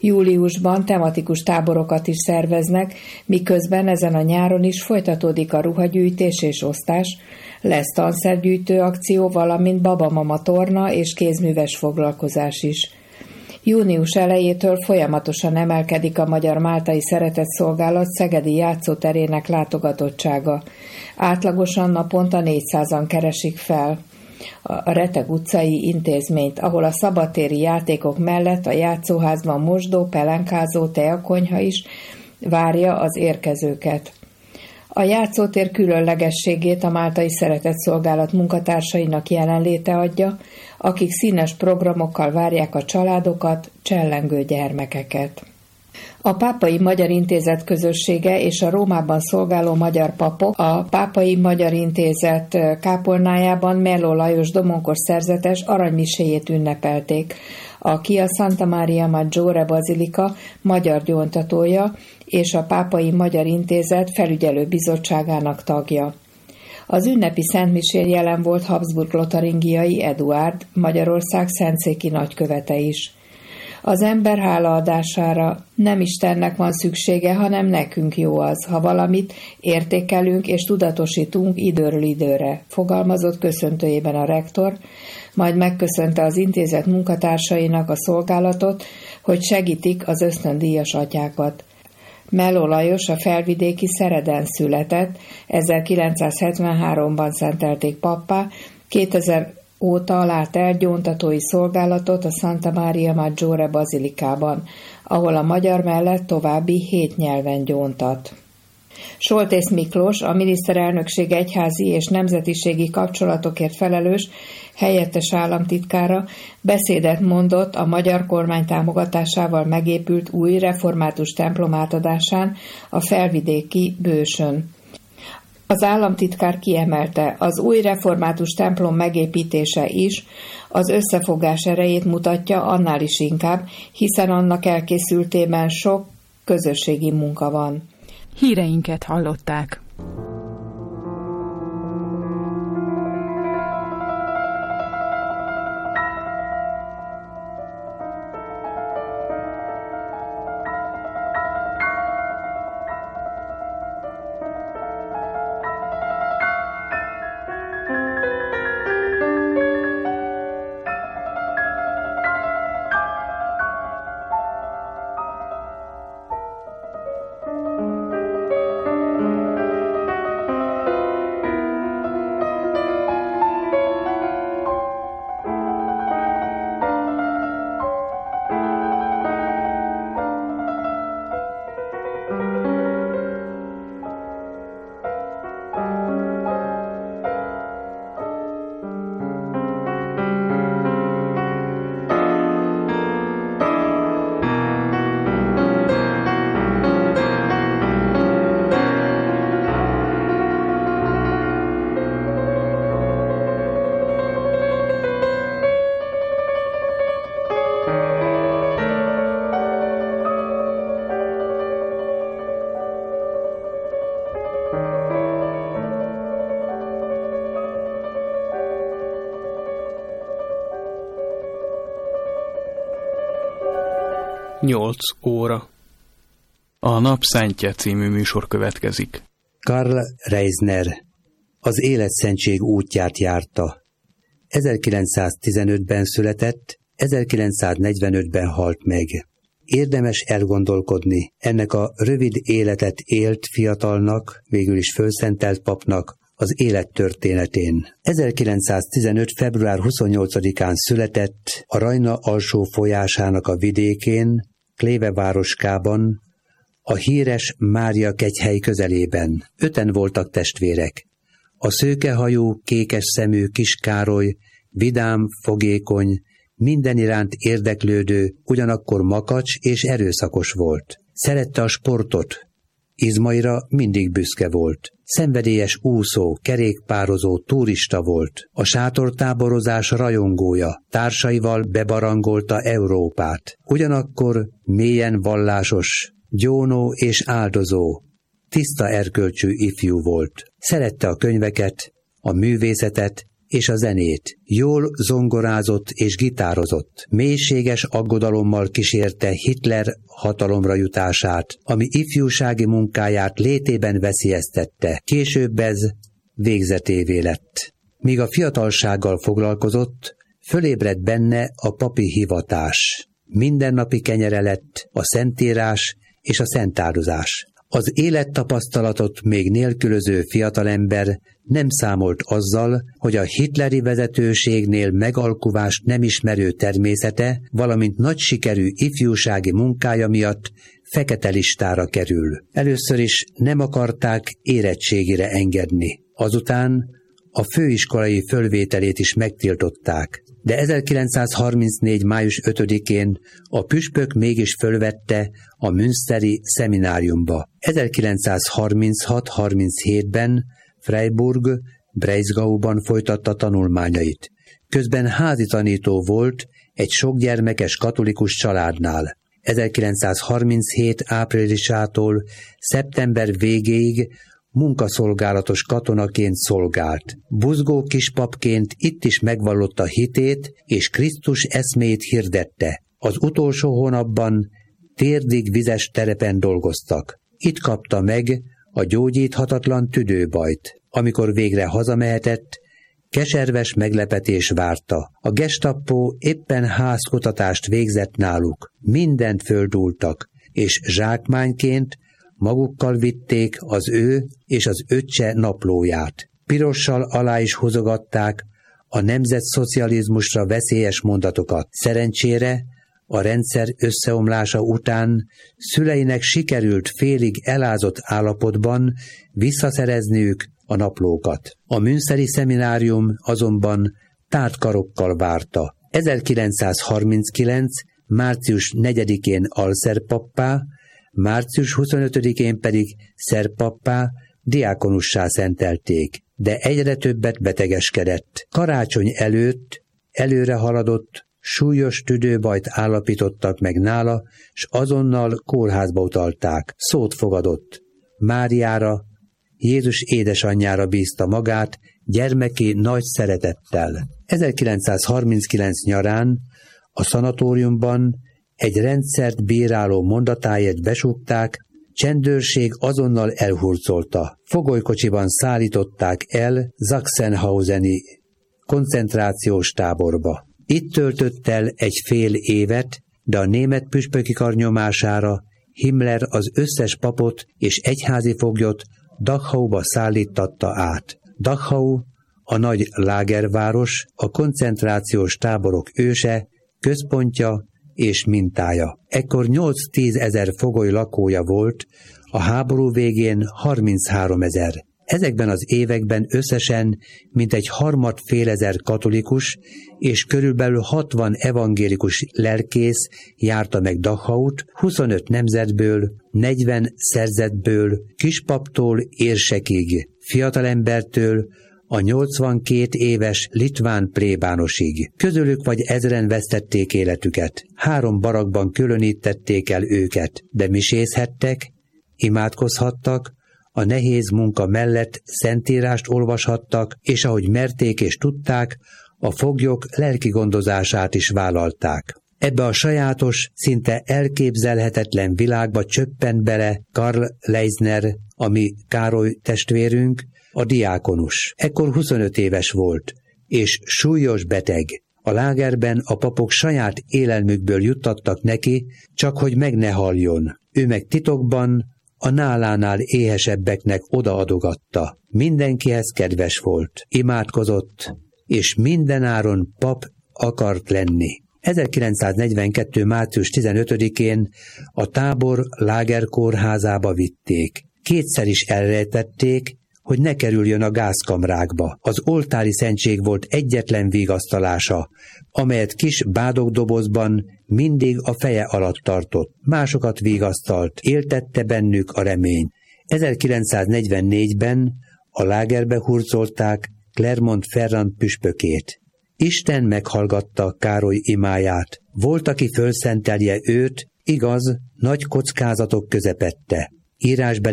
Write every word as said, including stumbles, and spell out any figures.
Júliusban tematikus táborokat is szerveznek, miközben ezen a nyáron is folytatódik a ruhagyűjtés és osztás, lesz tanszergyűjtő akció, valamint babamama torna és kézműves foglalkozás is. Június elejétől folyamatosan emelkedik a Magyar Máltai Szeretetszolgálat szegedi játszóterének látogatottsága. Átlagosan naponta négyszázan keresik fel a Reteg utcai intézményt, ahol a szabadtéri játékok mellett a játszóházban mosdó, pelenkázó, teakonyha is várja az érkezőket. A játszótér különlegességét a Máltai Szeretetszolgálat munkatársainak jelenléte adja, akik színes programokkal várják a családokat, csellengő gyermekeket. A Pápai Magyar Intézet közössége és a Rómában szolgáló magyar papok a Pápai Magyar Intézet kápolnájában Melló Lajos domonkos szerzetes aranymiséjét ünnepelték, aki a Santa Maria Maggiore Bazilika magyar gyóntatója és a Pápai Magyar Intézet felügyelő bizottságának tagja. Az ünnepi szentmisén jelen volt Habsburg-lotaringiai Eduárd, Magyarország szentszéki nagykövete is. Az ember hálaadására nem Istennek van szüksége, hanem nekünk jó az, ha valamit értékelünk és tudatosítunk időről időre, fogalmazott köszöntőjében a rektor, majd megköszönte az intézet munkatársainak a szolgálatot, hogy segítik az ösztöndíjas atyákat. Melló Lajos a felvidéki Szereden született, ezerkilencszázhetvenháromban szentelték pappá, kétezer óta lát el gyóntatói szolgálatot a Santa Maria Maggiore Bazilikában, ahol a magyar mellett további hét nyelven gyóntat. Soltész Miklós, a miniszterelnökség egyházi és nemzetiségi kapcsolatokért felelős helyettes államtitkára beszédet mondott a magyar kormány támogatásával megépült új református templom átadásán a felvidéki Bősön. Az államtitkár kiemelte, az új református templom megépítése is az összefogás erejét mutatja annál is inkább, hiszen annak elkészültében sok közösségi munka van. Híreinket hallották. Nyolc óra. A Nap Szentje című műsor következik. Karl Reisner az életszentség útját járta. ezerkilencszáztizenötben született, ezerkilencszáznegyvenötben halt meg. Érdemes elgondolkodni ennek a rövid életet élt fiatalnak, végül is fölszentelt papnak az élettörténetén. ezerkilencszáztizenöt. február huszonnyolcadikán született a Rajna alsó folyásának a vidékén, Kléve városkában, a híres Mária kegyhely közelében. Öten voltak testvérek. A szőkehajú, kékes szemű kis Károly vidám, fogékony, minden iránt érdeklődő, ugyanakkor makacs és erőszakos volt. Szerette a sportot, izmaira mindig büszke volt. Szenvedélyes úszó, kerékpározó, turista volt. A sátortáborozás rajongója, társaival bebarangolta Európát. Ugyanakkor mélyen vallásos, gyónó és áldozó, tiszta erkölcsű ifjú volt. Szerette a könyveket, a művészetet és a zenét. Jól zongorázott és gitározott. Mélységes aggodalommal kísérte Hitler hatalomra jutását, ami ifjúsági munkáját létében veszélyeztette. Később ez végzetévé lett. Míg a fiatalsággal foglalkozott, fölébredt benne a papi hivatás. Mindennapi kenyere lett a szentírás és a szentáldozás. Az élettapasztalatot még nélkülöző fiatalember nem számolt azzal, hogy a hitleri vezetőségnél megalkuvást nem ismerő természete, valamint nagy sikerű ifjúsági munkája miatt fekete listára kerül. Először is nem akarták érettségire engedni. Azután a főiskolai fölvételét is megtiltották. De ezerkilencszázharmincnégy. május ötödikén a püspök mégis fölvette a münsteri szemináriumba. ezerkilencszázharminchat harminchétben Freiburg, Breisgauban folytatta tanulmányait. Közben házi tanító volt egy sokgyermekes katolikus családnál. ezerkilencszázharminchét áprilisától szeptember végéig munkaszolgálatos katonaként szolgált. Buzgó kispapként itt is megvallotta hitét és Krisztus eszméjét hirdette. Az utolsó hónapban térdig vizes terepen dolgoztak. Itt kapta meg a gyógyíthatatlan tüdőbajt. Amikor végre hazamehetett, keserves meglepetés várta. A gestapo éppen házkutatást végzett náluk. Mindent földúltak, és zsákmányként magukkal vitték az ő és az öccse naplóját. Pirossal alá is húzogatták a nemzetszocializmusra veszélyes mondatokat. Szerencsére a rendszer összeomlása után szüleinek sikerült félig elázott állapotban visszaszerezniük a naplókat. A münsteri szeminárium azonban tárt karokkal várta. ezerkilencszázharminckilenc. március negyedikén alszerpappá, március huszonötödikén pedig szerpappá, diákonussá szentelték, de egyre többet betegeskedett. Karácsony előtt előre haladott, súlyos tüdőbajt állapítottak meg nála, s azonnal kórházba utalták. Szót fogadott. Máriára, Jézus édesanyjára bízta magát, gyermeki nagy szeretettel. ezerkilencszázharminckilenc nyarán a szanatóriumban egy rendszert bíráló mondatáért besúgták, csendőrség azonnal elhurcolta. Fogolykocsiban szállították el Sachsenhauseni koncentrációs táborba. Itt töltött el egy fél évet, de a német püspöki kar nyomására Himmler az összes papot és egyházi foglyot Dachauba szállítatta át. Dachau, a nagy lágerváros, a koncentrációs táborok őse, központja és mintája. Ekkor nyolc-tízezer fogoly lakója volt, a háború végén harmincháromezer. Ezekben az években összesen mintegy harmad félezer katolikus és körülbelül hatvan evangélikus lelkész járta meg Dachaut, huszonöt nemzetből, negyven szerzetből, kispaptól érsekig, fiatalembertől a nyolcvankét éves litván plébánosig. Közülük vagy ezren vesztették életüket. Három barakban különítették el őket, de misézhettek, imádkozhattak, a nehéz munka mellett szentírást olvashattak, és ahogy merték és tudták, a foglyok lelki gondozását is vállalták. Ebbe a sajátos, szinte elképzelhetetlen világba csöppent bele Karl Leisner, ami Károly testvérünk, a diákonus. Ekkor huszonöt éves volt, és súlyos beteg. A lágerben a papok saját élelmükből juttattak neki, csak hogy meg ne haljon. Ő meg titokban a nálánál éhesebbeknek odaadogatta. Mindenkihez kedves volt, imádkozott, és mindenáron pap akart lenni. ezerkilencszáznegyvenkettő. március tizenötödikén a tábor lágerkórházába vitték. Kétszer is elrejtették, hogy ne kerüljön a gázkamrákba. Az oltári szentség volt egyetlen vigasztalása, amelyet kis bádogdobozban mindig a feje alatt tartott. Másokat vigasztalt, éltette bennük a remény. ezerkilencszáznegyvennégyben a lágerbe hurcolták Clermont-Ferrand püspökét. Isten meghallgatta Károly imáját. Volt, aki fölszentelje őt, igaz, nagy kockázatok közepette. Írásbeli